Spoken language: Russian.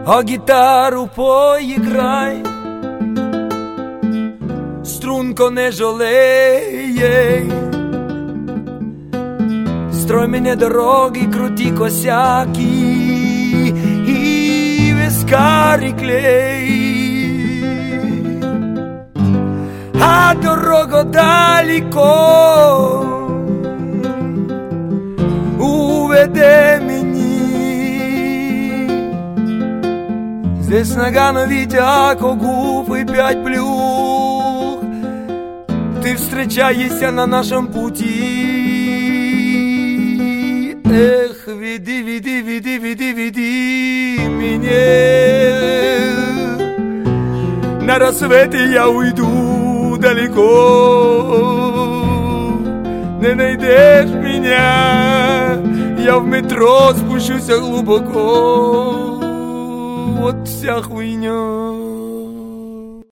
А гитару поиграй, струнко не жалей. Строй мене дороги, крути косяки и вискари клей. А дорога далеко уведе мені. Здесь нога на Витяко, губ и 5 плюх. Ты встречаешься на нашем пути. Эх, веди, веди, веди, веди, веди меня. На рассвете я уйду далеко. Не найдешь меня, я в метро спущусь глубоко. Вот вся хуйня.